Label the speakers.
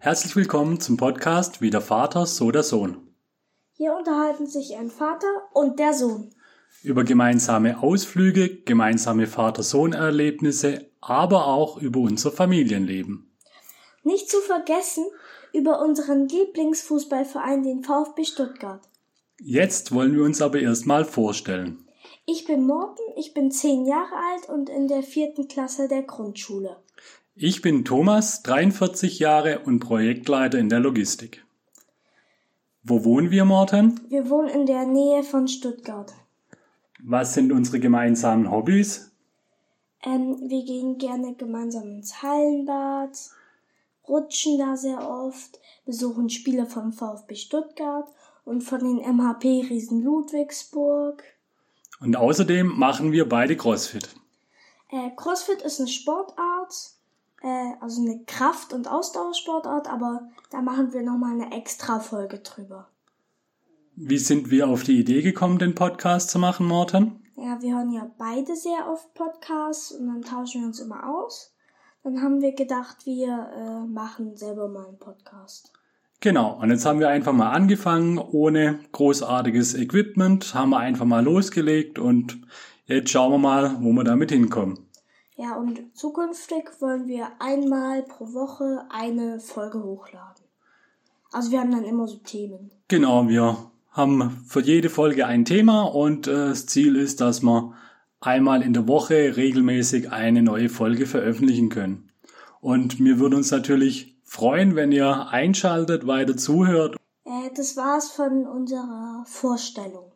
Speaker 1: Herzlich willkommen zum Podcast Wie der Vater, so der Sohn.
Speaker 2: Hier unterhalten sich ein Vater und der Sohn
Speaker 1: Über gemeinsame Ausflüge, gemeinsame Vater-Sohn-Erlebnisse, aber auch über unser Familienleben.
Speaker 2: Nicht zu vergessen über unseren Lieblingsfußballverein, den VfB Stuttgart.
Speaker 1: Jetzt wollen wir uns aber erstmal vorstellen.
Speaker 2: Ich bin Morten, ich bin 10 Jahre alt und in der 4. Klasse der Grundschule.
Speaker 1: Ich bin Thomas, 43 Jahre und Projektleiter in der Logistik. Wo wohnen wir, Morten?
Speaker 2: Wir wohnen in der Nähe von Stuttgart.
Speaker 1: Was sind unsere gemeinsamen Hobbys?
Speaker 2: Wir gehen gerne gemeinsam ins Hallenbad, rutschen da sehr oft, besuchen Spiele vom VfB Stuttgart und von den MHP Riesen Ludwigsburg.
Speaker 1: Und außerdem machen wir beide CrossFit.
Speaker 2: CrossFit ist eine Sportart, also eine Kraft- und Ausdauersportart, aber da machen wir nochmal eine extra Folge drüber.
Speaker 1: Wie sind wir auf die Idee gekommen, den Podcast zu machen, Morten?
Speaker 2: Ja, wir hören ja beide sehr oft Podcasts und dann tauschen wir uns immer aus. Dann haben wir gedacht, wir machen selber mal einen Podcast.
Speaker 1: Genau, und jetzt haben wir einfach mal angefangen, ohne großartiges Equipment, haben wir einfach mal losgelegt und jetzt schauen wir mal, wo wir damit hinkommen.
Speaker 2: Ja, und zukünftig wollen wir einmal pro Woche eine Folge hochladen. Also wir haben dann immer so Themen.
Speaker 1: Genau, wir haben für jede Folge ein Thema und das Ziel ist, dass wir einmal in der Woche regelmäßig eine neue Folge veröffentlichen können. Und wir würden uns natürlich freuen, wenn ihr einschaltet, weiter zuhört.
Speaker 2: Das war's von unserer Vorstellung.